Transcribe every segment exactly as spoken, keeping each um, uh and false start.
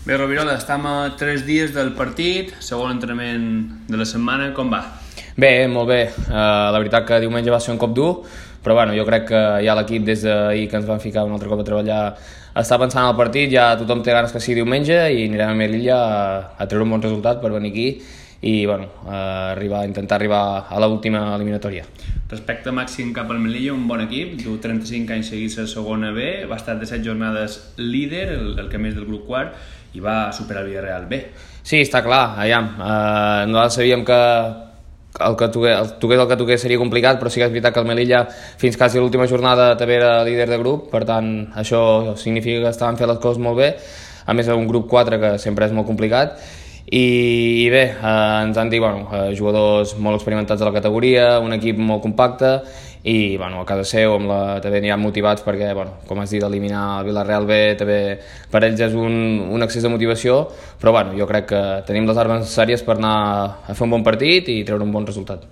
Bé, Rovirola, estem a tres dies del partit, segon entrenament de la setmana, com va? Bé, molt bé. Uh, la veritat que diumenge va ser un cop dur, però bueno, jo crec que ja l'equip des d'ahir que ens van ficar un altre cop a treballar està pensant en el partit, ja tothom té ganes que sigui diumenge i anirem a Melilla a, a treure un bon resultat per venir aquí i bueno, a arribar, a intentar arribar a l'última eliminatòria. Respecte màxim cap al Melilla, un bon equip, du trenta-cinc anys seguits a segona B, va estar de set jornades líder, el, el que més del grup quart, i va superar el Villarreal B. Sí, està clar, aviam, uh, nosaltres sabíem que el que toqués, el toqués el que toqués seria complicat, però sí que és veritat que el Melilla fins quasi l'última jornada també era líder de grup, per tant això significa que estaven fent les coses molt bé, a més un grup quatre que sempre és molt complicat, i, i bé, eh, ens han dit bueno, eh, jugadors molt experimentats de la categoria, un equip molt compacte i bueno, a casa seu amb la, també aniran motivats perquè, bueno, com has dit, eliminar el Villarreal B també per ells és un, un excés de motivació, però bueno, jo crec que tenim les armes necessàries per anar a fer un bon partit i treure un bon resultat.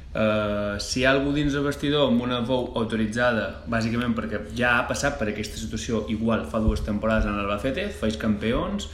Uh, si hi ha algú dins el vestidor amb una veu autoritzada, bàsicament perquè ja ha passat per aquesta situació igual fa dues temporades en l'Albacete, feis campions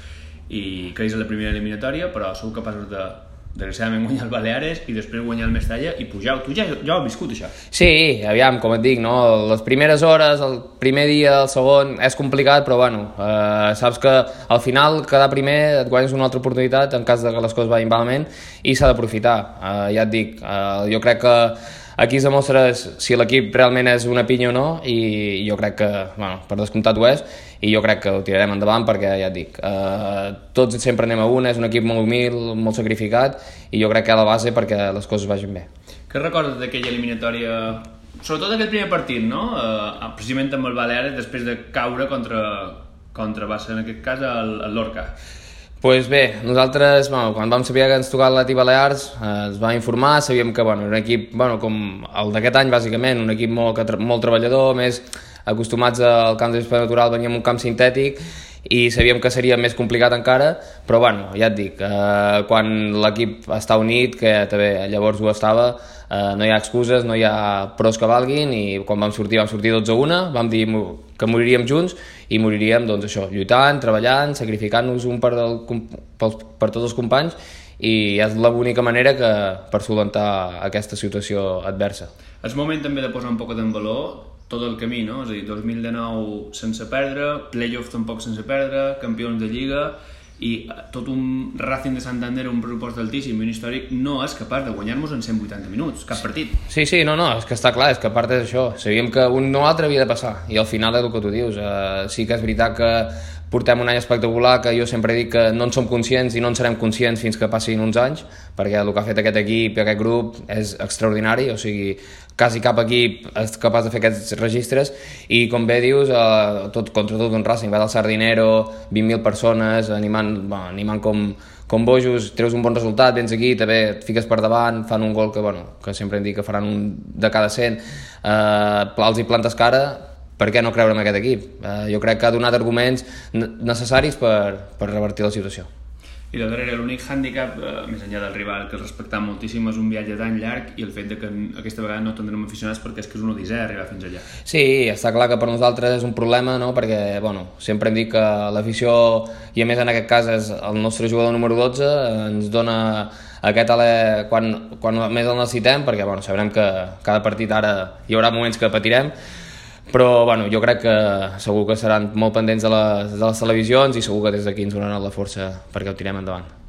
i creus a la primera eliminatòria, però sou capaços de desgraciadament guanyar el Baleares i després guanyar el Mestalla i pujar. Tu ja, ja ho has viscut, això? Sí, aviam, com et dic, no? Les primeres hores, el primer dia, el segon, és complicat, però bueno, eh, saps que al final, cada primer et guanyes una altra oportunitat en cas de que les coses vagin malament i s'ha d'aprofitar. Eh, ja et dic, eh, jo crec que aquí es demostra si l'equip realment és una pinya o no i jo crec que, bueno, per descomptat ho és i jo crec que ho tirarem endavant perquè ja et dic, eh, tots sempre anem a una, és un equip molt humil, molt sacrificat i jo crec que hi ha la base perquè les coses vagin bé. Què recordes d'aquella eliminatòria, sobretot aquell primer partit, no? Eh, precisament amb el Baleares després de caure contra, contra va ser en aquest cas el, el Lorca? Pues bé, nosaltres, bueno, quan vam saber que ens tocava l'Atlètic Balears, eh, ens va informar, sabíem que bueno, era un equip bueno, com el d'aquest any, bàsicament, un equip molt, molt treballador, més acostumats al camp d'espai natural, veníem un camp sintètic i sabíem que seria més complicat encara, però bueno, ja et dic, eh, quan l'equip està unit, que també llavors ho estava, eh, no hi ha excuses, no hi ha pros que valguin i quan vam sortir, vam sortir dotze a una, vam dir que moriríem junts i moriríem, doncs això, lluitant, treballant, sacrificant-nos un per, el, per, per tots els companys i és l'única manera que per solucionar aquesta situació adversa. És moment també de posar un poc en valor tot el camí, no? És a dir, dos mil dinou sense perdre, playoff tampoc sense perdre, campions de Lliga i tot un Racing de Santander, un pressupost altíssim i un històric, no és capaç de guanyar-nos en cent vuitanta minuts, cap partit. Sí, sí, no, no, és que està clar, és que a part és això, sabíem que un no altre havia de passar i al final és el que tu dius, uh, sí que és veritat que portem un any espectacular que jo sempre dic que no en som conscients i no en serem conscients fins que passin uns anys, perquè el que ha fet aquest equip i aquest grup és extraordinari, o sigui, quasi cap equip és capaç de fer aquests registres i com bé dius, eh, tot, contra tot un Racing, va del Sardinero, vint mil persones, animant, bueno, animant com, com bojos, treus un bon resultat, vens aquí, també et fiques per davant, fan un gol que, bueno, que sempre hem dit que faran un de cada cent, eh, els hi plantes cara, per què no creure en aquest equip? Eh, jo crec que ha donat arguments necessaris per, per revertir la situació. I de darrere, l'únic hàndicap, eh, més enllà del rival, que el respectem moltíssim, és un viatge tan llarg i el fet de que aquesta vegada no tindrem aficionats perquè és que és una odissea arribar fins allà. Sí, està clar que per nosaltres és un problema, no? Perquè bueno, sempre hem dit que l'afició, i a més en aquest cas és el nostre jugador número dotze, ens dona aquest alè quan, quan més el necessitem, perquè bueno, sabrem que cada partit ara hi haurà moments que patirem, però bueno, jo crec que segur que seran molt pendents de les, de les televisions i segur que des d'aquí ens donaran la força perquè ho tirem endavant.